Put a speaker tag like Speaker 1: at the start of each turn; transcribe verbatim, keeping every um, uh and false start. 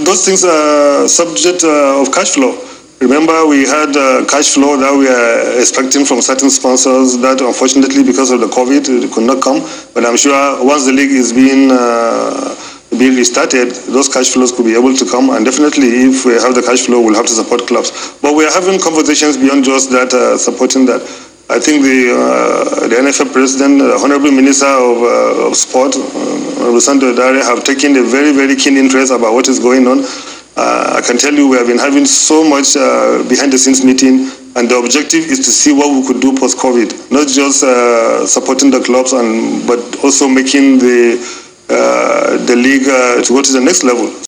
Speaker 1: those things are subject uh, of cash flow. Remember, we had uh, cash flow that we are expecting from certain sponsors that unfortunately because of the COVID it could not come. But I'm sure once the league is being uh, being restarted, those cash flows could be able to come. And definitely if we have the cash flow, we'll have to support clubs. But we are having conversations beyond just that, uh, supporting that. I think the uh, the N F L president, the Honorable Minister of, uh, of Sport, uh, Sandro Dare, have taken a very, very keen interest about what is going on. Uh, I can tell you we have been having so much uh, behind-the-scenes meeting, and the objective is to see what we could do post-COVID, not just uh, supporting the clubs, and but also making the uh, the league uh, to go to the next level.